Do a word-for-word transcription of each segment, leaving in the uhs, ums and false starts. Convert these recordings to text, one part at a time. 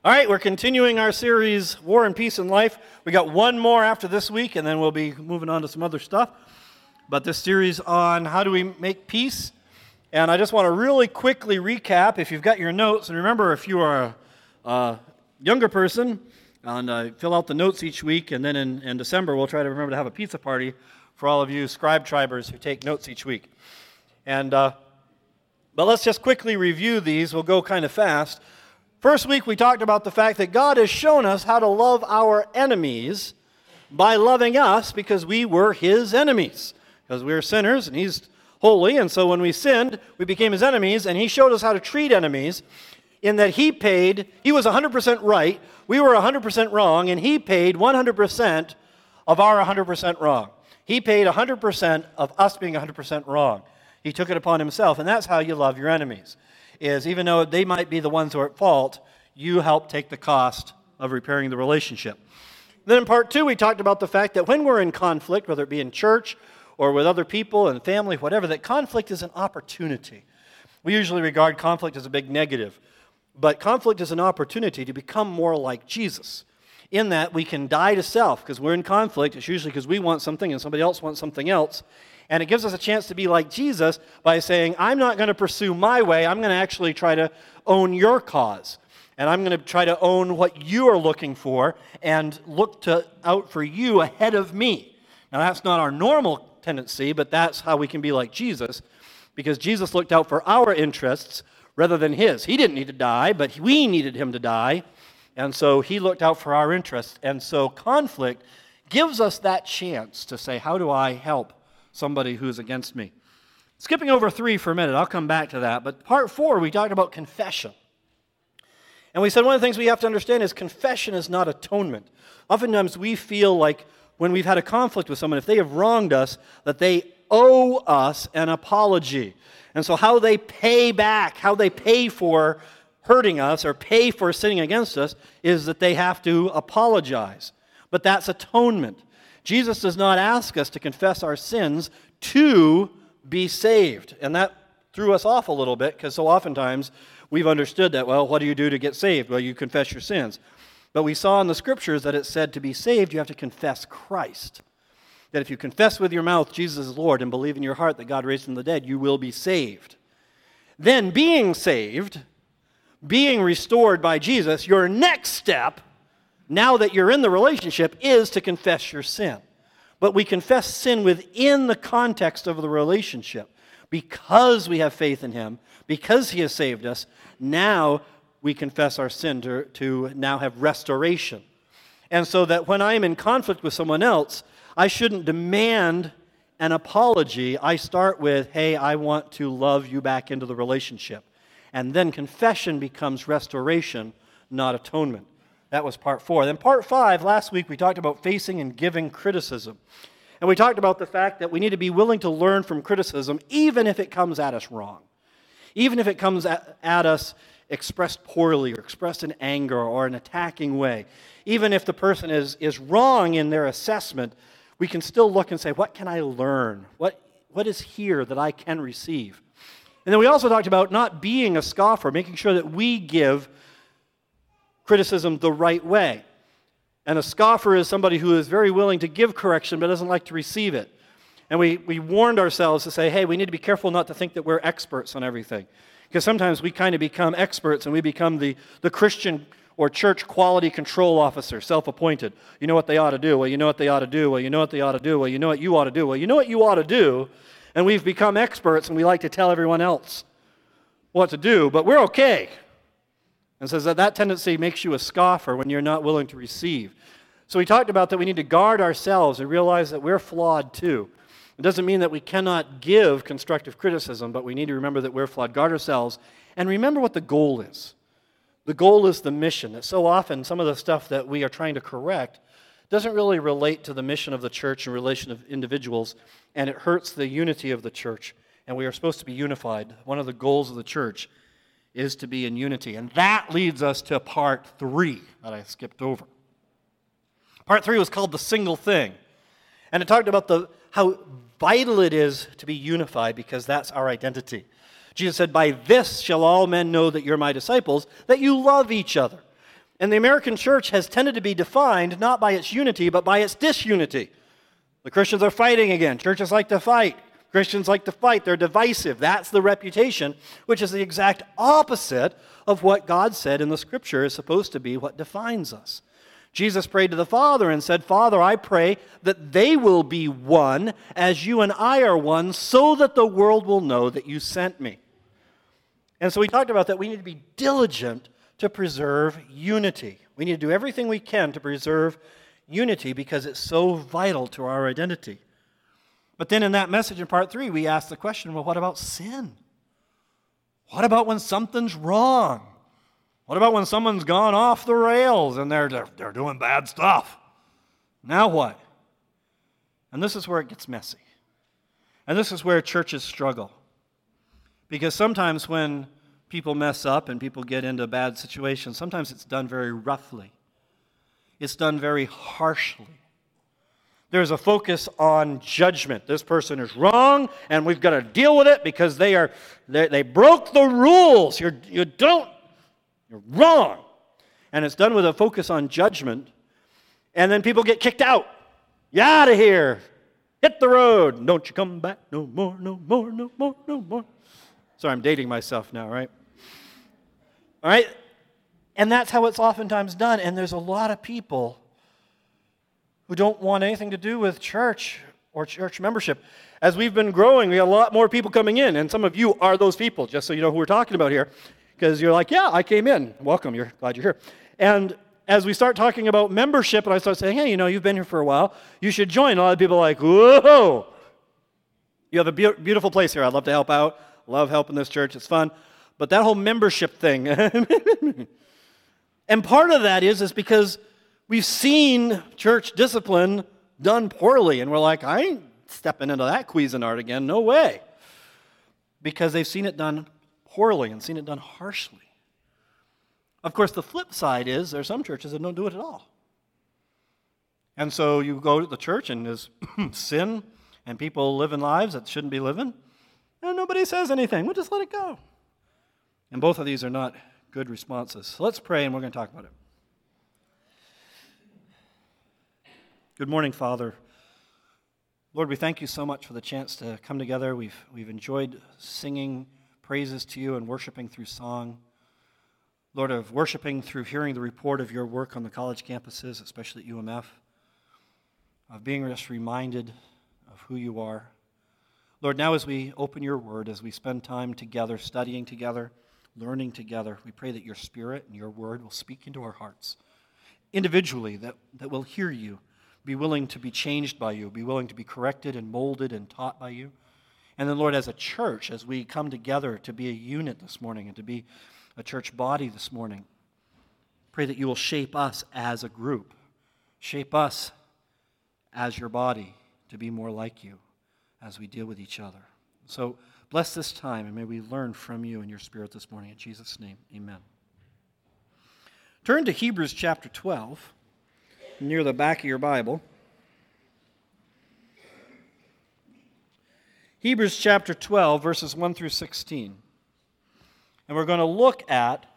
All right, we're continuing our series, War and Peace in Life. We got one more after this week, and then we'll be moving on to some other stuff. But this series on how do we make peace. And I just want to really quickly recap, if you've got your notes, and remember, if you are a, a younger person, and uh, fill out the notes each week, and then in, in December, we'll try to remember to have a pizza party for all of you scribe tribers who take notes each week. And uh, but let's just quickly review these. We'll go kind of fast. First week, we talked about the fact that God has shown us how to love our enemies by loving us because we were His enemies. Because we were sinners, and He's holy, and so when we sinned, we became His enemies, and He showed us how to treat enemies in that He paid, He was one hundred percent right, we were one hundred percent wrong, and He paid one hundred percent of our one hundred percent wrong. He paid one hundred percent of us being one hundred percent wrong. He took it upon Himself, and that's how you love your enemies. Is even though they might be the ones who are at fault, you help take the cost of repairing the relationship. Then in part two, we talked about the fact that when we're in conflict, whether it be in church or with other people and family, whatever, that conflict is an opportunity. We usually regard conflict as a big negative, but conflict is an opportunity to become more like Jesus. In that we can die to self, because we're in conflict. It's usually because we want something and somebody else wants something else. And it gives us a chance to be like Jesus by saying, I'm not going to pursue my way. I'm going to actually try to own your cause. And I'm going to try to own what you are looking for and look to out for you ahead of me. Now, that's not our normal tendency, but that's how we can be like Jesus, because Jesus looked out for our interests rather than His. He didn't need to die, but we needed Him to die. And so He looked out for our interests. And so conflict gives us that chance to say, how do I help somebody who's against me? Skipping over three for a minute, I'll come back to that. But part four, we talked about confession. And we said one of the things we have to understand is confession is not atonement. Oftentimes we feel like when we've had a conflict with someone, if they have wronged us, that they owe us an apology. And so how they pay back, how they pay for hurting us or pay for sinning against us is that they have to apologize. But that's atonement. Jesus does not ask us to confess our sins to be saved. And that threw us off a little bit, because so oftentimes we've understood that, well, what do you do to get saved? Well, you confess your sins. But we saw in the Scriptures that it said to be saved, you have to confess Christ. That if you confess with your mouth Jesus is Lord and believe in your heart that God raised Him from the dead, you will be saved. Then being saved, being restored by Jesus, your next step, now that you're in the relationship, is to confess your sin. But we confess sin within the context of the relationship. Because we have faith in Him, because He has saved us, now we confess our sin to, to now have restoration. And so that when I'm in conflict with someone else, I shouldn't demand an apology. I start with, hey, I want to love you back into the relationship. And then confession becomes restoration, not atonement. That was part four. Then part five, last week we talked about facing and giving criticism. And we talked about the fact that we need to be willing to learn from criticism, even if it comes at us wrong. Even if it comes at, at us expressed poorly or expressed in anger or an attacking way. Even if the person is, is wrong in their assessment, we can still look and say, what can I learn? What, what is here that I can receive? And then we also talked about not being a scoffer, making sure that we give criticism the right way. And a scoffer is somebody who is very willing to give correction but doesn't like to receive it. And we, we warned ourselves to say, hey, we need to be careful not to think that we're experts on everything. Because sometimes we kind of become experts and we become the, the Christian or church quality control officer, self-appointed. You know what they ought to do. Well, you know what they ought to do. Well, you know what they ought to do. Well, you know what you ought to do. Well, you know what you ought to do. And we've become experts and we like to tell everyone else what to do, but we're okay. And says that that tendency makes you a scoffer when you're not willing to receive. So we talked about that we need to guard ourselves and realize that we're flawed too. It doesn't mean that we cannot give constructive criticism, but we need to remember that we're flawed. Guard ourselves and remember what the goal is. The goal is the mission. That so often some of the stuff that we are trying to correct doesn't really relate to the mission of the church and relation of individuals, and it hurts the unity of the church. And we are supposed to be unified. One of the goals of the church is to be in unity. And that leads us to part three that I skipped over. Part three was called the single thing. And it talked about the how vital it is to be unified because that's our identity. Jesus said, by this shall all men know that you're my disciples, that you love each other. And the American church has tended to be defined not by its unity, but by its disunity. The Christians are fighting again. Churches like to fight. Christians like to fight. They're divisive. That's the reputation, which is the exact opposite of what God said in the Scripture is supposed to be what defines us. Jesus prayed to the Father and said, Father, I pray that they will be one as you and I are one, so that the world will know that you sent me. And so we talked about that we need to be diligent to preserve unity. We need to do everything we can to preserve unity because it's so vital to our identity. But then in that message in part three, we asked the question, well, what about sin? What about when something's wrong? What about when someone's gone off the rails and they're, they're, they're doing bad stuff? Now what? And this is where it gets messy. And this is where churches struggle. Because sometimes when people mess up and people get into bad situations, sometimes it's done very roughly. It's done very harshly. There's a focus on judgment. This person is wrong, and we've got to deal with it because they are they, they broke the rules. You're, you don't, you're wrong. And it's done with a focus on judgment, and then people get kicked out. You out of here. Hit the road. Don't you come back no more, no more, no more, no more. Sorry, I'm dating myself now, right? All right? And that's how it's oftentimes done. And there's a lot of people who don't want anything to do with church or church membership. As we've been growing, we have a lot more people coming in. And some of you are those people, just so you know who we're talking about here. Because you're like, yeah, I came in. Welcome. You're glad you're here. And as we start talking about membership, and I start saying, hey, you know, you've been here for a while. You should join. A lot of people are like, whoa. You have a be- beautiful place here. I'd love to help out. Love helping this church. It's fun. But that whole membership thing. And part of that is, is because we've seen church discipline done poorly. And we're like, I ain't stepping into that Cuisinart again. No way. Because they've seen it done poorly and seen it done harshly. Of course, the flip side is there are some churches that don't do it at all. And so you go to the church and there's sin and people living lives that shouldn't be living. And nobody says anything. We'll just let it go. And both of these are not good responses. So let's pray and we're going to talk about it. Good morning, Father. Lord, we thank you so much for the chance to come together. We've, we've enjoyed singing praises to you and worshiping through song. Lord, of worshiping through hearing the report of your work on the college campuses, especially at U M F, of being just reminded of who you are. Lord, now as we open your word, as we spend time together, studying together, learning together, we pray that your spirit and your word will speak into our hearts individually, that, that we'll hear you, be willing to be changed by you, be willing to be corrected and molded and taught by you. And then, Lord, as a church, as we come together to be a unit this morning and to be a church body this morning, pray that you will shape us as a group, shape us as your body to be more like you as we deal with each other. So bless this time, and may we learn from you and your Spirit this morning. In Jesus' name, amen. Turn to Hebrews chapter twelve, near the back of your Bible. Hebrews chapter twelve, verses one through sixteen. And we're going to look at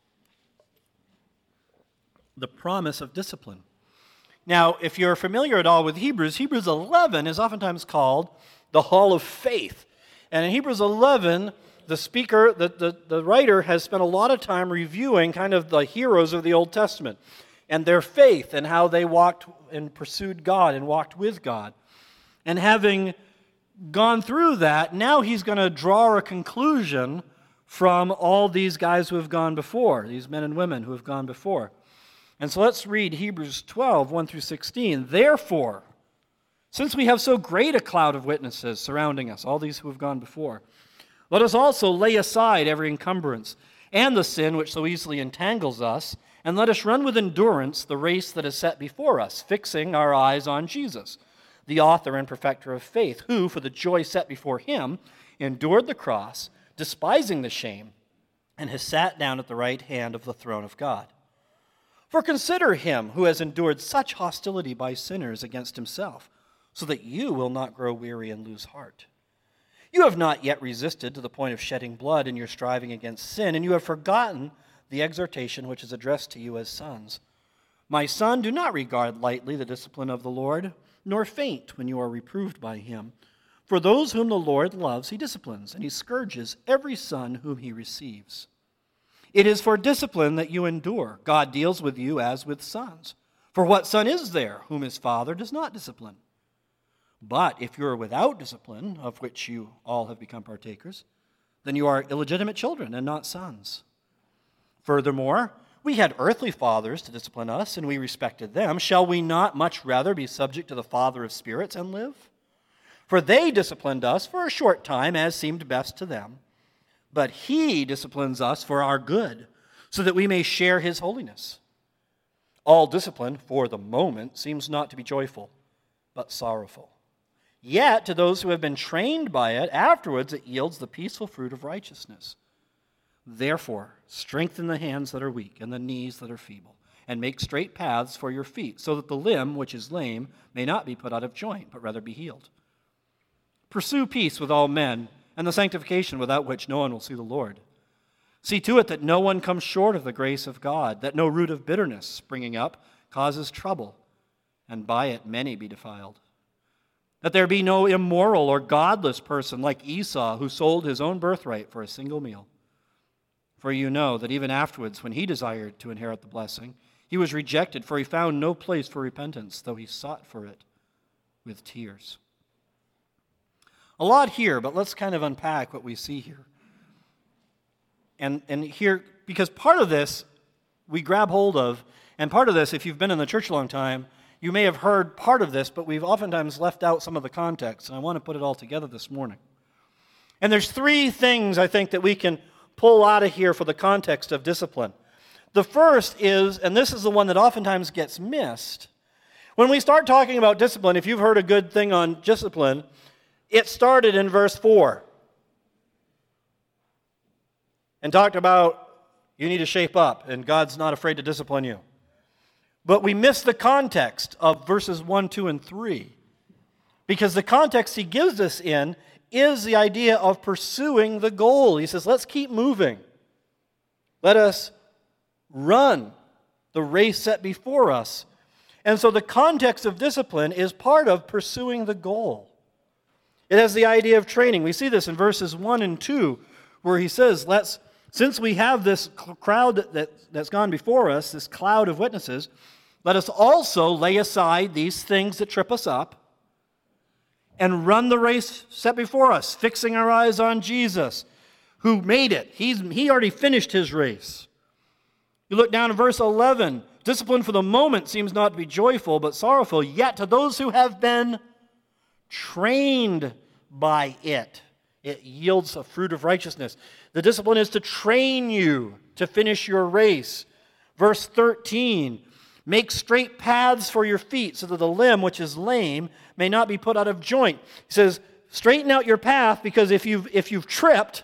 the promise of discipline. Now, if you're familiar at all with Hebrews, Hebrews eleven is oftentimes called the Hall of Faith. And in Hebrews eleven, the speaker, the, the, the writer has spent a lot of time reviewing kind of the heroes of the Old Testament and their faith and how they walked and pursued God and walked with God. And having gone through that, now he's going to draw a conclusion from all these guys who have gone before, these men and women who have gone before. And so let's read Hebrews twelve, one through sixteen. Therefore, since we have so great a cloud of witnesses surrounding us, all these who have gone before, let us also lay aside every encumbrance and the sin which so easily entangles us, and let us run with endurance the race that is set before us, fixing our eyes on Jesus, the author and perfecter of faith, who, for the joy set before him, endured the cross, despising the shame, and has sat down at the right hand of the throne of God. For consider him who has endured such hostility by sinners against himself, so that you will not grow weary and lose heart. You have not yet resisted to the point of shedding blood in your striving against sin, and you have forgotten the exhortation which is addressed to you as sons. My son, do not regard lightly the discipline of the Lord, nor faint when you are reproved by him. For those whom the Lord loves, he disciplines, and he scourges every son whom he receives. It is for discipline that you endure. God deals with you as with sons. For what son is there whom his father does not discipline? But if you are without discipline, of which you all have become partakers, then you are illegitimate children and not sons. Furthermore, we had earthly fathers to discipline us, and we respected them. Shall we not much rather be subject to the Father of spirits and live? For they disciplined us for a short time, as seemed best to them. But he disciplines us for our good, so that we may share his holiness. All discipline, for the moment, seems not to be joyful, but sorrowful. Yet, to those who have been trained by it, afterwards it yields the peaceful fruit of righteousness. Therefore, strengthen the hands that are weak and the knees that are feeble, and make straight paths for your feet, so that the limb which is lame may not be put out of joint, but rather be healed. Pursue peace with all men, and the sanctification without which no one will see the Lord. See to it that no one comes short of the grace of God, that no root of bitterness springing up causes trouble, and by it many be defiled. That there be no immoral or godless person like Esau, who sold his own birthright for a single meal. For you know that even afterwards, when he desired to inherit the blessing, he was rejected, for he found no place for repentance, though he sought for it with tears. A lot here, but let's kind of unpack what we see here. And, and here, because part of this we grab hold of, and part of this, if you've been in the church a long time, you may have heard part of this, but we've oftentimes left out some of the context, and I want to put it all together this morning. And there's three things, I think, that we can pull out of here for the context of discipline. The first is, and this is the one that oftentimes gets missed, when we start talking about discipline, if you've heard a good thing on discipline, it started in verse four and talked about you need to shape up and God's not afraid to discipline you. But we miss the context of verses one, two, and three, because the context he gives us in is the idea of pursuing the goal. He says, let's keep moving. Let us run the race set before us. And so the context of discipline is part of pursuing the goal. It has the idea of training. We see this in verses one and two, where he says, let's, since we have this crowd that, that's gone before us, this cloud of witnesses, let us also lay aside these things that trip us up and run the race set before us, fixing our eyes on Jesus, who made it. He's, he already finished his race. You look down at verse eleven. Discipline for the moment seems not to be joyful, but sorrowful, yet to those who have been trained by it, it yields a fruit of righteousness. The discipline is to train you to finish your race. Verse thirteen, make straight paths for your feet so that the limb which is lame may not be put out of joint. He says, straighten out your path, because if you've, if you've tripped,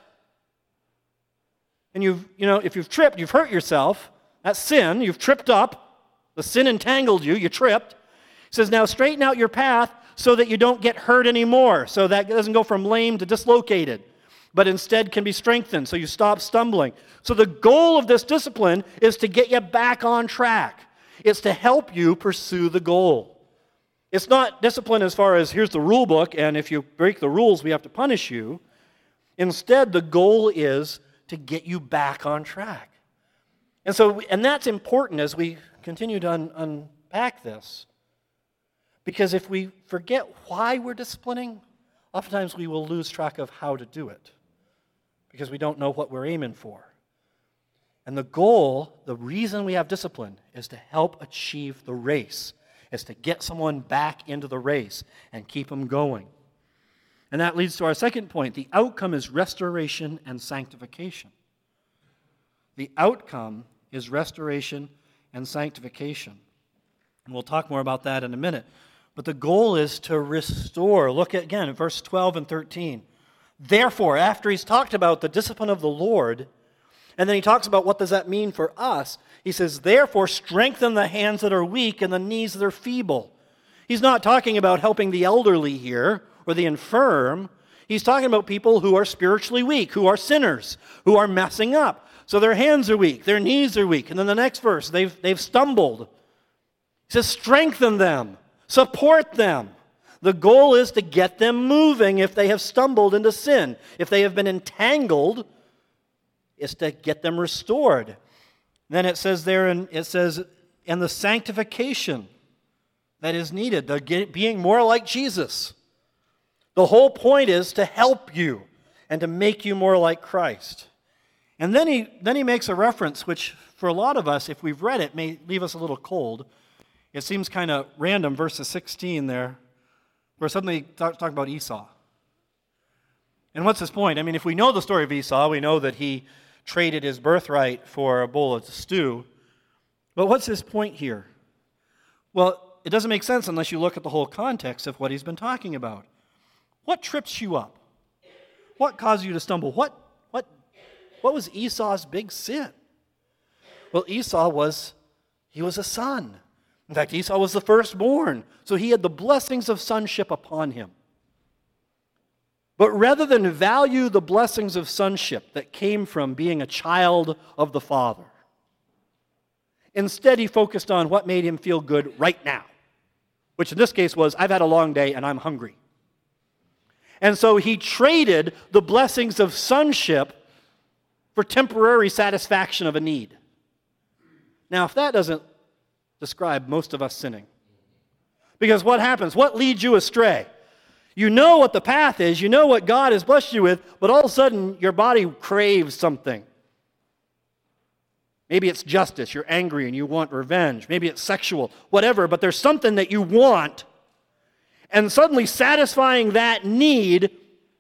and you've, you know, if you've tripped, you've hurt yourself. That's sin. You've tripped up. The sin entangled you. You tripped. He says, now straighten out your path so that you don't get hurt anymore, so that it doesn't go from lame to dislocated, but instead can be strengthened, so you stop stumbling. So the goal of this discipline is to get you back on track. It's to help you pursue the goal. It's not discipline as far as here's the rule book, and if you break the rules, we have to punish you. Instead, the goal is to get you back on track. And so, and that's important as we continue to un- unpack this. Because if we forget why we're disciplining, oftentimes we will lose track of how to do it, because we don't know what we're aiming for. And the goal, the reason we have discipline, is to help achieve the race, is to get someone back into the race and keep them going. And that leads to our second point. The outcome is restoration and sanctification. The outcome is restoration and sanctification. And we'll talk more about that in a minute. But the goal is to restore. Look at, again, at verse twelve and thirteen. Therefore, after he's talked about the discipline of the Lord, and then he talks about what does that mean for us, he says, therefore, strengthen the hands that are weak and the knees that are feeble. He's not talking about helping the elderly here or the infirm. He's talking about people who are spiritually weak, who are sinners, who are messing up. So their hands are weak, their knees are weak. And then the next verse, they've, they've stumbled. He says, strengthen them, support them. The goal is to get them moving if they have stumbled into sin. If they have been entangled, it's to get them restored. Then it says there, and it says, and the sanctification that is needed, the get, being more like Jesus. The whole point is to help you and to make you more like Christ. And then he, then he makes a reference, which for a lot of us, if we've read it, may leave us a little cold. It seems kind of random, verses sixteen there, where suddenly talk, talk about Esau. And what's his point? I mean, if we know the story of Esau, we know that he traded his birthright for a bowl of stew. But what's his point here? Well, it doesn't make sense unless you look at the whole context of what he's been talking about. What trips you up? What caused you to stumble? What, what, what was Esau's big sin? Well, Esau was, he was a son. In fact, Esau was the firstborn, so he had the blessings of sonship upon him. But rather than value the blessings of sonship that came from being a child of the Father, instead he focused on what made him feel good right now, which in this case was, I've had a long day and I'm hungry. And so he traded the blessings of sonship for temporary satisfaction of a need. Now, if that doesn't describe most of us sinning, because what happens? What leads you astray? You know what the path is, you know what God has blessed you with, but all of a sudden your body craves something. Maybe it's justice, you're angry and you want revenge. Maybe it's sexual, whatever, but there's something that you want, and suddenly satisfying that need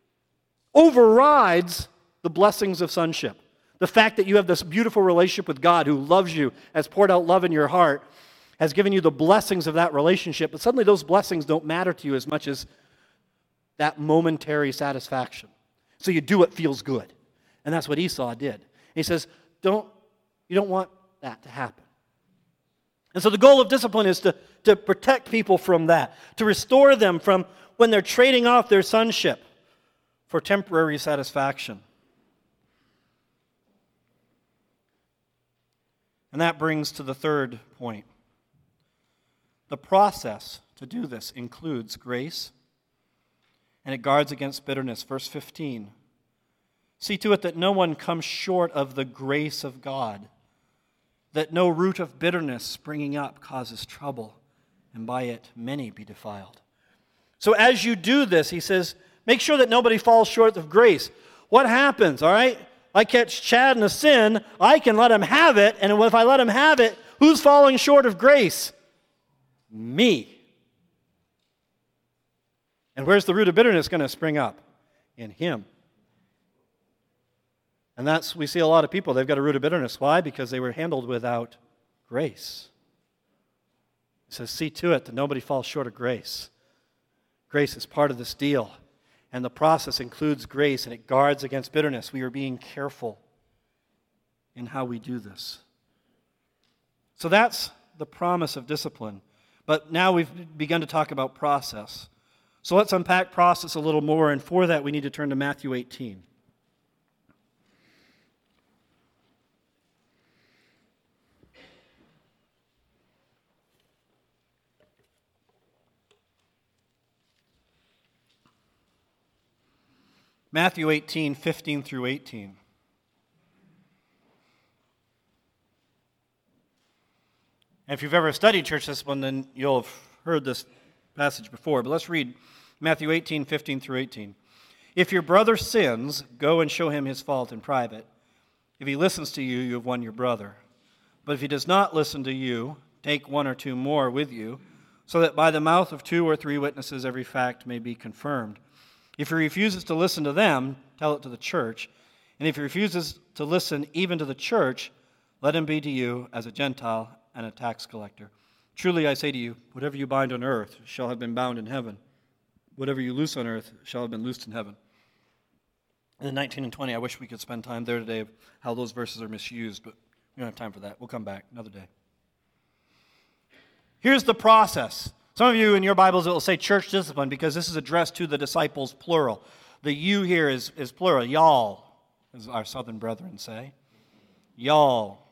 overrides the blessings of sonship. The fact that you have this beautiful relationship with God who loves you, has poured out love in your heart, has given you the blessings of that relationship, but suddenly those blessings don't matter to you as much as that momentary satisfaction. So you do what feels good. And that's what Esau did. And he says, don't, you don't want that to happen. And so the goal of discipline is to, to protect people from that, to restore them from when they're trading off their sonship for temporary satisfaction. And that brings to the third point. The process to do this includes grace, and it guards against bitterness. Verse fifteen. See to it that no one comes short of the grace of God, that no root of bitterness springing up causes trouble, and by it many be defiled. So as you do this, he says, make sure that nobody falls short of grace. What happens, all right? I catch Chad in a sin, I can let him have it, and if I let him have it, who's falling short of grace? Me. And where's the root of bitterness going to spring up? In him. And that's, we see a lot of people, they've got a root of bitterness. Why? Because they were handled without grace. He says, see to it that nobody falls short of grace. Grace is part of this deal. And the process includes grace, and it guards against bitterness. We are being careful in how we do this. So that's the promise of discipline. But now we've begun to talk about process. So let's unpack process a little more, and for that we need to turn to Matthew eighteen. Matthew eighteen, fifteen through eighteen. And if you've ever studied church discipline, then you'll have heard this passage before. But let's read Matthew eighteen, fifteen through eighteen. If your brother sins, go and show him his fault in private. If he listens to you, you have won your brother. But if he does not listen to you, take one or two more with you, so that by the mouth of two or three witnesses every fact may be confirmed. If he refuses to listen to them, tell it to the church. And if he refuses to listen even to the church, let him be to you as a Gentile and a tax collector. Truly I say to you, whatever you bind on earth shall have been bound in heaven. Whatever you loose on earth shall have been loosed in heaven. And then nineteen and twenty, I wish we could spend time there today of how those verses are misused, but we don't have time for that. We'll come back another day. Here's the process. Some of you in your Bibles, it will say church discipline because this is addressed to the disciples, plural. The you here is, is plural. Y'all, as our southern brethren say. y'all.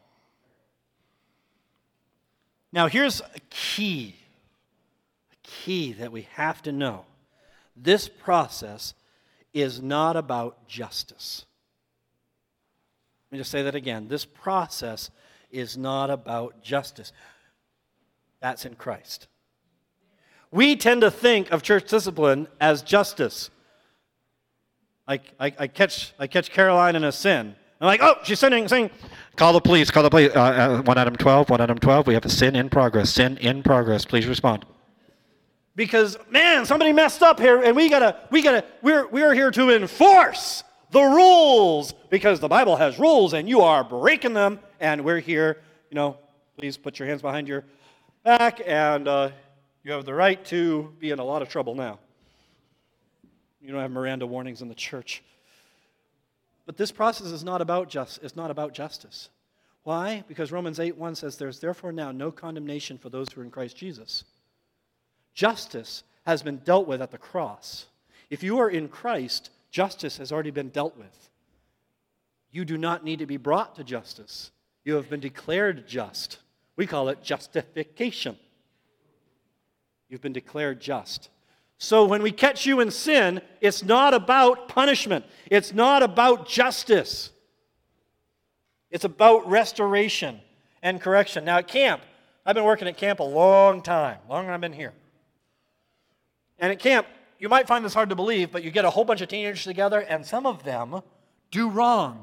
Now, here's a key, a key that we have to know. This process is not about justice. Let me just say that again. This process is not about justice. That's in Christ. We tend to think of church discipline as justice. I, I, I catch I catch Caroline in a sin. I'm like, oh, she's sinning, sinning. Call the police, call the police. Uh, uh, one item twelve, one item twelve. We have a sin in progress. Sin in progress. Please respond. Because, man, somebody messed up here, and we gotta, we gotta, we're we're here to enforce the rules because the Bible has rules, and you are breaking them. And we're here, you know. Please put your hands behind your back, and uh, you have the right to be in a lot of trouble now. You don't have Miranda warnings in the church. But this process is not about just, it's not about justice. Why? Because Romans eight one says, there's therefore now no condemnation for those who are in Christ Jesus. Justice has been dealt with at the cross. If you are in Christ, justice has already been dealt with. You do not need to be brought to justice. You have been declared just. We call it justification. You've been declared just. So when we catch you in sin, it's not about punishment. It's not about justice. It's about restoration and correction. Now at camp, I've been working at camp a long time, longer than I've been here. And at camp, you might find this hard to believe, but you get a whole bunch of teenagers together, and some of them do wrong.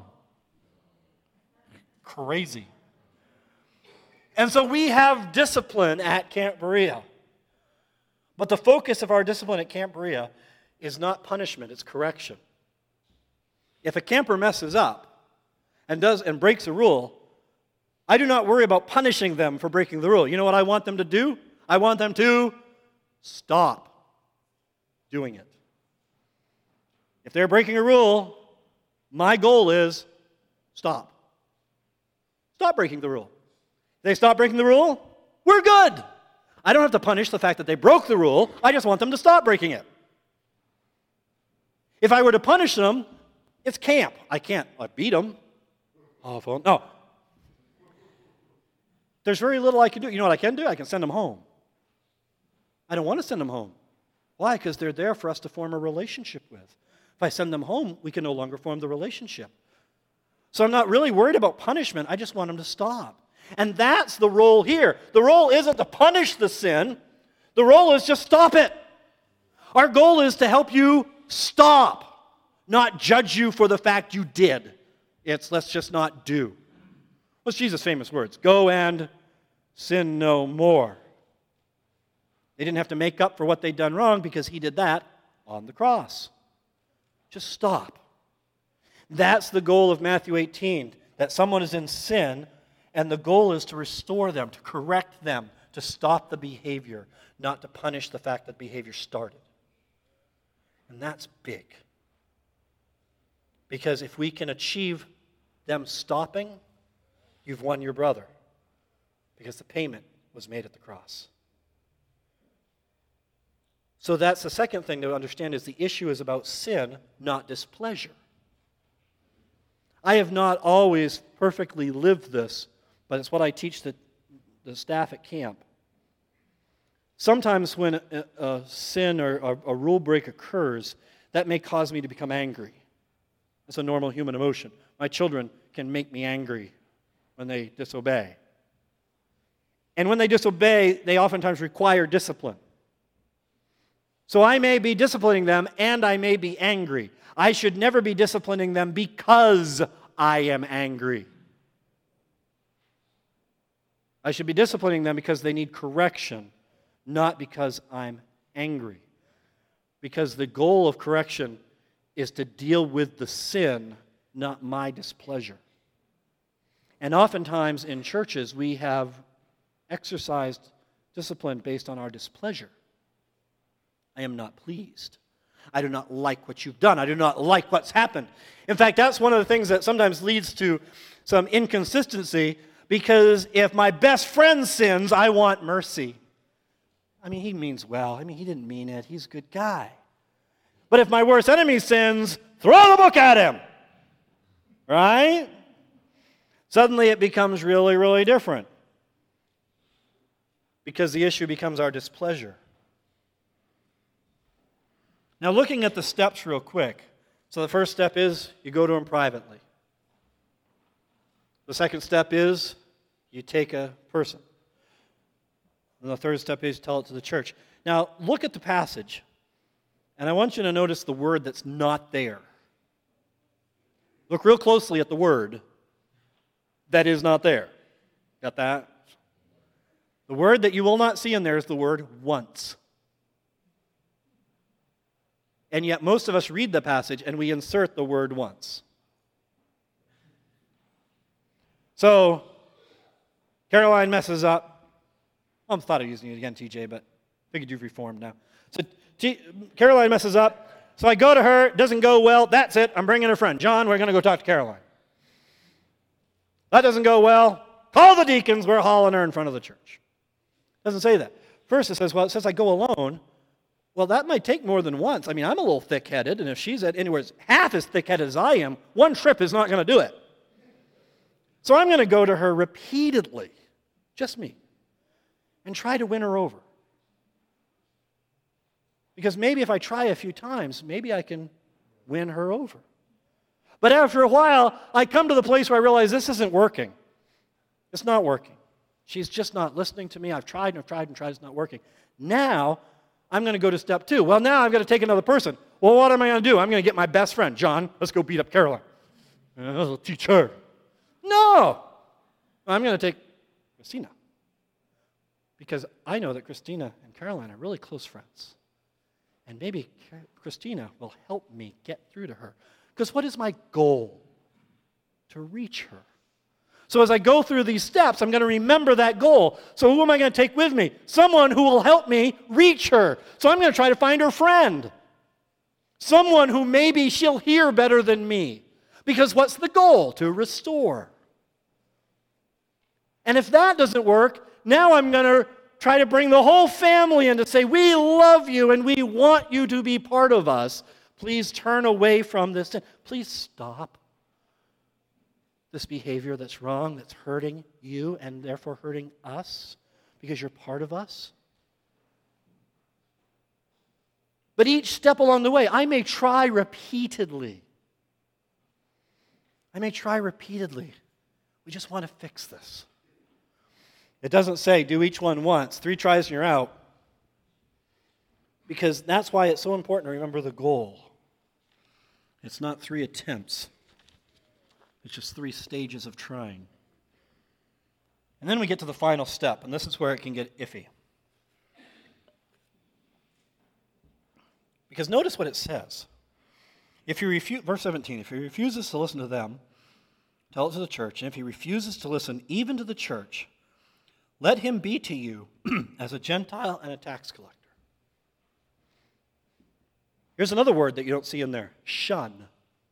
Crazy. And so we have discipline at Camp Berea. But the focus of our discipline at Camp Berea is not punishment, it's correction. If a camper messes up and does and breaks a rule, I do not worry about punishing them for breaking the rule. You know what I want them to do? I want them to stop doing it. If they're breaking a rule, my goal is stop. Stop breaking the rule. If they stop breaking the rule, we're good. I don't have to punish the fact that they broke the rule. I just want them to stop breaking it. If I were to punish them, it's camp. I can't I beat them. Oh, phone. No. There's very little I can do. You know what I can do? I can send them home. I don't want to send them home. Why? Because they're there for us to form a relationship with. If I send them home, we can no longer form the relationship. So I'm not really worried about punishment. I just want them to stop. And that's the role here. The role isn't to punish the sin. The role is just stop it. Our goal is to help you stop, not judge you for the fact you did. It's let's just not do. What's Jesus' famous words? Go and sin no more. They didn't have to make up for what they'd done wrong because he did that on the cross. Just stop. That's the goal of Matthew eighteen, that someone is in sin, and the goal is to restore them, to correct them, to stop the behavior, not to punish the fact that behavior started. And that's big. Because if we can achieve them stopping, you've won your brother. Because the payment was made at the cross. So that's the second thing to understand, is the issue is about sin, not displeasure. I have not always perfectly lived this, but it's what I teach the, the staff at camp. Sometimes when a, a sin or a, a rule break occurs, that may cause me to become angry. It's a normal human emotion. My children can make me angry when they disobey. And when they disobey, they oftentimes require discipline. So I may be disciplining them and I may be angry. I should never be disciplining them because I am angry. I should be disciplining them because they need correction, not because I'm angry. Because the goal of correction is to deal with the sin, not my displeasure. And oftentimes in churches, we have exercised discipline based on our displeasure. I am not pleased. I do not like what you've done. I do not like what's happened. In fact, that's one of the things that sometimes leads to some inconsistency, because if my best friend sins, I want mercy. I mean, he means well. I mean, he didn't mean it. He's a good guy. But if my worst enemy sins, throw the book at him. Right? Suddenly it becomes really, really different because the issue becomes our displeasure. Now, looking at the steps real quick. So the first step is you go to him privately. The second step is you take a person. And the third step is tell it to the church. Now, look at the passage. And I want you to notice the word that's not there. Look real closely at the word that is not there. Got that? The word that you will not see in there is the word once. And yet most of us read the passage and we insert the word once. So, Caroline messes up. I thought of using it again, T J, but I figured you've reformed now. So, T- Caroline messes up. So I go to her. It doesn't go well. That's it. I'm bringing a friend. John, we're going to go talk to Caroline. That doesn't go well. Call the deacons. We're hauling her in front of the church. It doesn't say that. First it says, well, it says I go alone. Well, that might take more than once. I mean, I'm a little thick-headed, and if she's at anywhere half as thick-headed as I am, one trip is not going to do it. So I'm going to go to her repeatedly, just me, and try to win her over. Because maybe if I try a few times, maybe I can win her over. But after a while, I come to the place where I realize this isn't working. It's not working. She's just not listening to me. I've tried and I've tried and tried. It's not working. Now, I'm going to go to step two. Well, now I've got to take another person. Well, what am I going to do? I'm going to get my best friend. John, let's go beat up Caroline. I'll teach her. No! I'm going to take Christina. Because I know that Christina and Caroline are really close friends. And maybe Christina will help me get through to her. Because what is my goal? To reach her. So as I go through these steps, I'm going to remember that goal. So who am I going to take with me? Someone who will help me reach her. So I'm going to try to find her friend. Someone who maybe she'll hear better than me. Because what's the goal? To restore. And if that doesn't work, now I'm going to try to bring the whole family in to say, we love you and we want you to be part of us. Please turn away from this. Please stop this behavior that's wrong, that's hurting you and therefore hurting us because you're part of us. But each step along the way, I may try repeatedly. I may try repeatedly. We just want to fix this. It doesn't say do each one once. Three tries and you're out. Because that's why it's so important to remember the goal. It's not three attempts. It's just three stages of trying. And then we get to the final step, and this is where it can get iffy. Because notice what it says. If he refu- verse seventeen, if he refuses to listen to them, tell it to the church, and if he refuses to listen even to the church, let him be to you as a Gentile and a tax collector. Here's another word that you don't see in there, shun.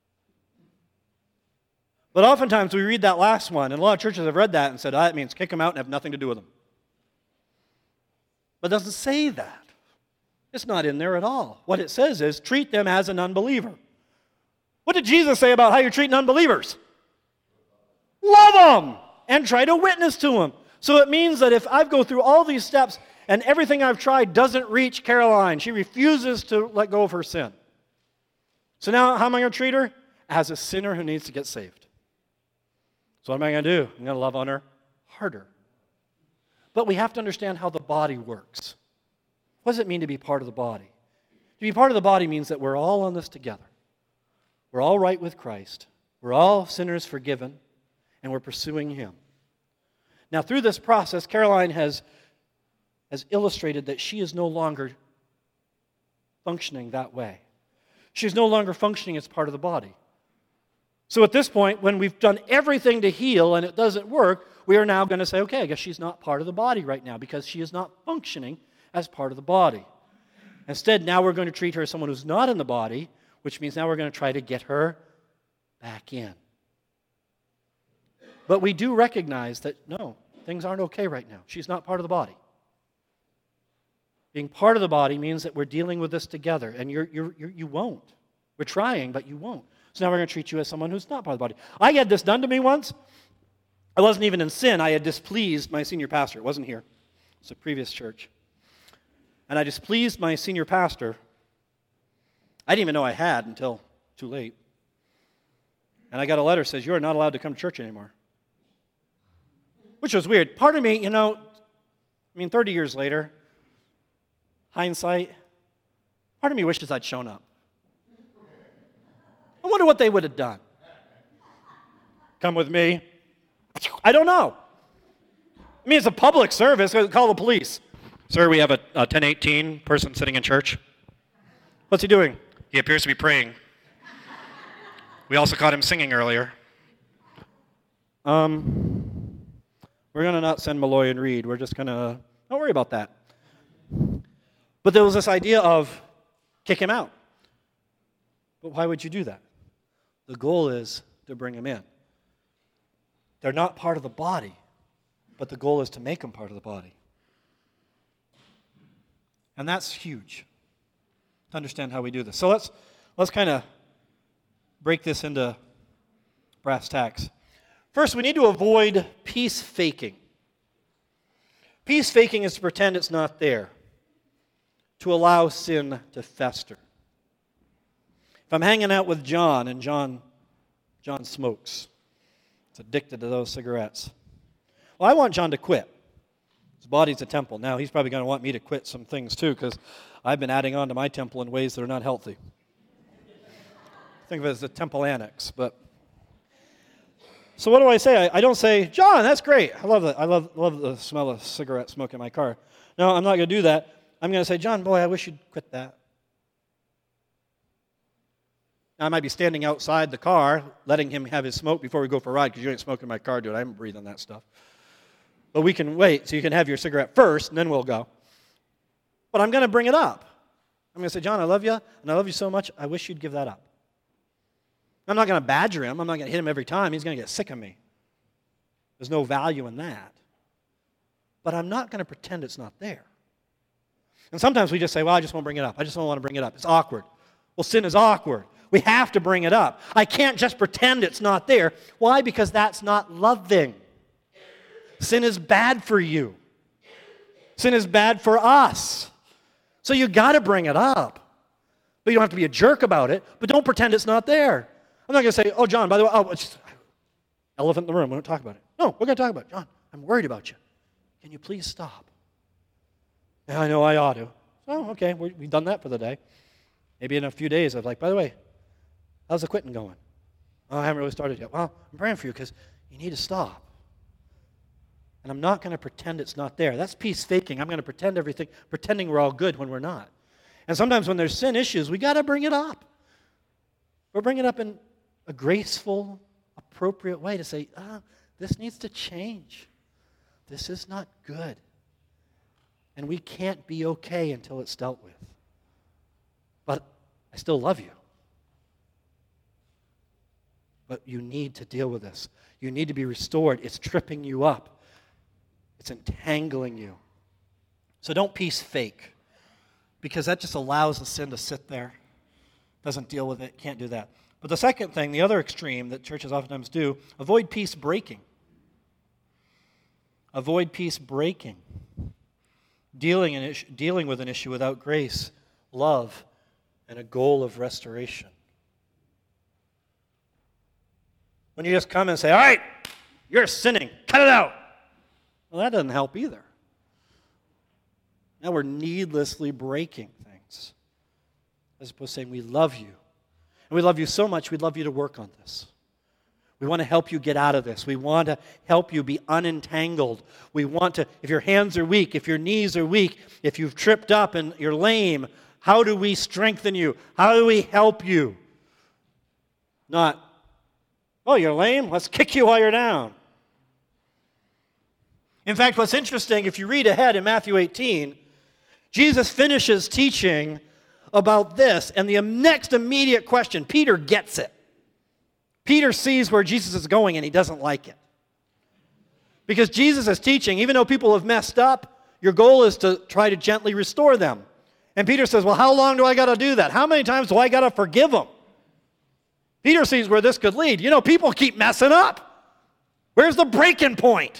But oftentimes we read that last one, and a lot of churches have read that and said, oh, that means kick them out and have nothing to do with them. But it doesn't say that. It's not in there at all. What it says is treat them as an unbeliever. What did Jesus say about how you're treating unbelievers? Love them and try to witness to them. So it means that if I go through all these steps and everything I've tried doesn't reach Caroline, she refuses to let go of her sin. So now how am I going to treat her? As a sinner who needs to get saved. So what am I going to do? I'm going to love on her harder. But we have to understand how the body works. What does it mean to be part of the body? To be part of the body means that we're all on this together. We're all right with Christ. We're all sinners forgiven, and we're pursuing Him. Now, through this process, Caroline has, has illustrated that she is no longer functioning that way. She's no longer functioning as part of the body. So at this point, when we've done everything to heal and it doesn't work, we are now going to say, okay, I guess she's not part of the body right now because she is not functioning as part of the body. Instead, now we're going to treat her as someone who's not in the body, which means now we're going to try to get her back in. But we do recognize that, no, things aren't okay right now. She's not part of the body. Being part of the body means that we're dealing with this together, and you're, you're, you're, you won't. We're trying, but you won't. So now we're going to treat you as someone who's not part of the body. I had this done to me once, I wasn't even in sin. I had displeased my senior pastor. It wasn't here. It was a previous church. And I displeased my senior pastor. I didn't even know I had until too late. And I got a letter that says, you are not allowed to come to church anymore. Which was weird. Part of me, you know, I mean, thirty years later, hindsight, part of me wishes I'd shown up. I wonder what they would have done. Come with me. I don't know. I mean, it's a public service. Call the police. Sir, we have a, a ten eighteen person sitting in church. What's he doing? He appears to be praying. We also caught him singing earlier. Um, we're going to not send Malloy and Reed. We're just going to, don't worry about that. But there was this idea of kick him out. But why would you do that? The goal is to bring him in. They're not part of the body, but the goal is to make them part of the body. And that's huge to understand how we do this. So let's let's kind of break this into brass tacks. First, we need to avoid peace faking. Peace faking is to pretend it's not there, to allow sin to fester. If I'm hanging out with John, and John, John smokes, he's addicted to those cigarettes. Well, I want John to quit. His body's a temple. Now, he's probably going to want me to quit some things too, because I've been adding on to my temple in ways that are not healthy. Think of it as a temple annex. But so what do I say? I, I don't say, John, that's great. I love it. I love love the smell of cigarette smoke in my car. No, I'm not going to do that. I'm going to say, John, boy, I wish you'd quit that. Now, I might be standing outside the car, letting him have his smoke before we go for a ride, because you ain't smoking in my car, dude. I don't breathe on that stuff. But we can wait, so you can have your cigarette first, and then we'll go. But I'm going to bring it up. I'm going to say, John, I love you, and I love you so much, I wish you'd give that up. I'm not going to badger him. I'm not going to hit him every time. He's going to get sick of me. There's no value in that. But I'm not going to pretend it's not there. And sometimes we just say, well, I just won't bring it up. I just don't want to bring it up. It's awkward. Well, sin is awkward. We have to bring it up. I can't just pretend it's not there. Why? Because that's not loving. Sin is bad for you. Sin is bad for us. So you got to bring it up. But you don't have to be a jerk about it, but don't pretend it's not there. I'm not going to say, oh, John, by the way, oh, it's just, elephant in the room, we don't talk about it. No, we're going to talk about it. John, I'm worried about you. Can you please stop? Yeah, I know I ought to. Oh, okay, we've done that for the day. Maybe in a few days, I'm like, by the way, how's the quitting going? Oh, I haven't really started yet. Well, I'm praying for you because you need to stop. And I'm not going to pretend it's not there. That's peace faking. I'm going to pretend everything, pretending we're all good when we're not. And sometimes when there's sin issues, we got to bring it up. Or bring it up in a graceful, appropriate way to say, ah, this needs to change. This is not good. And we can't be okay until it's dealt with. But I still love you. But you need to deal with this. You need to be restored. It's tripping you up. It's entangling you. So don't peace fake, because that just allows the sin to sit there. Doesn't deal with it, can't do that. But the second thing, the other extreme that churches oftentimes do, avoid peace breaking. Avoid peace breaking. Dealing, an issue, dealing with an issue without grace, love, and a goal of restoration. When you just come and say, all right, you're sinning, cut it out. Well, that doesn't help either. Now we're needlessly breaking things, as opposed to saying, we love you. And we love you so much, we'd love you to work on this. We want to help you get out of this. We want to help you be unentangled. We want to, if your hands are weak, if your knees are weak, if you've tripped up and you're lame, how do we strengthen you? How do we help you? Not, oh, you're lame? Let's kick you while you're down. In fact, what's interesting, if you read ahead in Matthew eighteen, Jesus finishes teaching about this, and the next immediate question, Peter gets it. Peter sees where Jesus is going, and he doesn't like it. Because Jesus is teaching, even though people have messed up, your goal is to try to gently restore them. And Peter says, well, how long do I got to do that? How many times do I got to forgive them? Peter sees where this could lead. You know, people keep messing up. Where's the breaking point?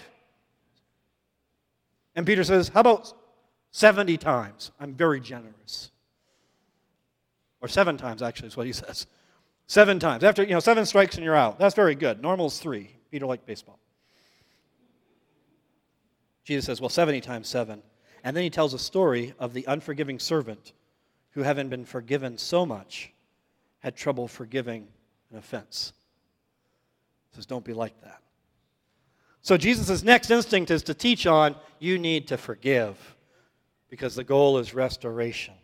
And Peter says, how about seventy times? I'm very generous. Or seven times, actually, is what he says. Seven times. After, you know, seven strikes and you're out. That's very good. Normal is three. Peter liked baseball. Jesus says, well, seventy times seven. And then he tells a story of the unforgiving servant who, having been forgiven so much, had trouble forgiving an offense. He says, don't be like that. So Jesus' next instinct is to teach on, you need to forgive, because the goal is restoration.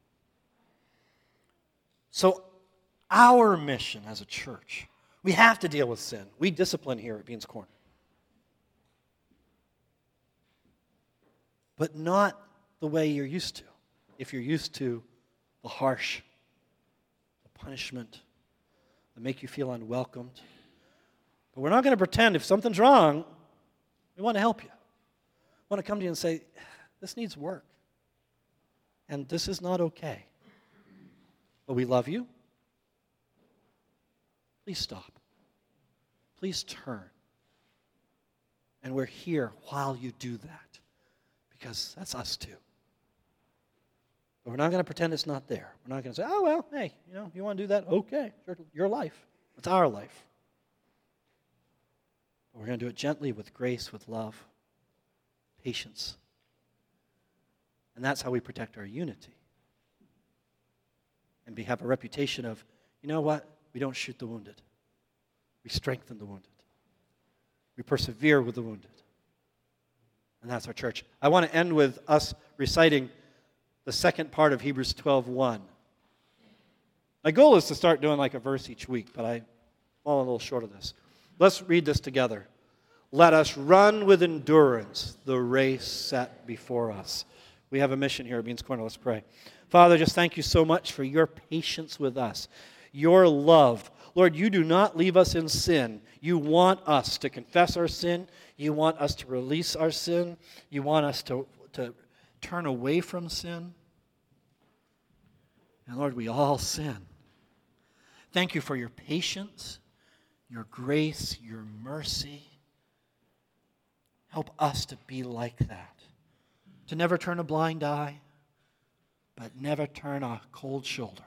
So our mission as a church, we have to deal with sin. We discipline here at Beans Corner. But not the way you're used to. If you're used to the harsh, the punishment, that make you feel unwelcomed. But we're not going to pretend if something's wrong, we want to help you. We want to come to you and say, this needs work. And this is not okay. But we love you. Please stop. Please turn. And we're here while you do that. Because that's us too. But we're not going to pretend it's not there. We're not going to say, oh, well, hey, you know, you want to do that? Okay, your, your life. It's our life. But we're going to do it gently, with grace, with love, patience. And that's how we protect our unity. And we have a reputation of, you know what? We don't shoot the wounded. We strengthen the wounded. We persevere with the wounded. And that's our church. I want to end with us reciting the second part of Hebrews twelve one. My goal is to start doing like a verse each week, but I fall a little short of this. Let's read this together. Let us run with endurance the race set before us. We have a mission here at Beans Corner. Let's pray. Father, just thank you so much for your patience with us, your love. Lord, you do not leave us in sin. You want us to confess our sin. You want us to release our sin. You want us to, to turn away from sin. And Lord, we all sin. Thank you for your patience, your grace, your mercy. Help us to be like that. To never turn a blind eye, but never turn a cold shoulder.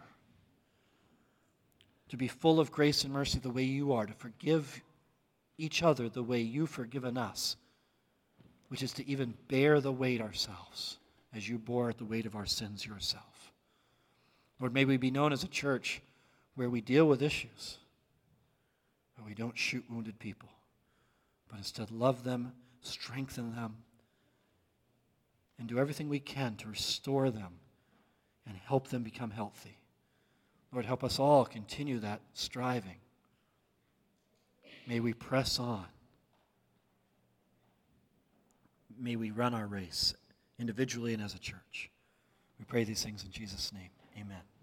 To be full of grace and mercy the way you are, to forgive each other the way you've forgiven us, which is to even bear the weight ourselves as you bore the weight of our sins yourself. Lord, may we be known as a church where we deal with issues, where we don't shoot wounded people, but instead love them, strengthen them, and do everything we can to restore them and help them become healthy. Lord, help us all continue that striving. May we press on. May we run our race individually and as a church. We pray these things in Jesus' name. Amen.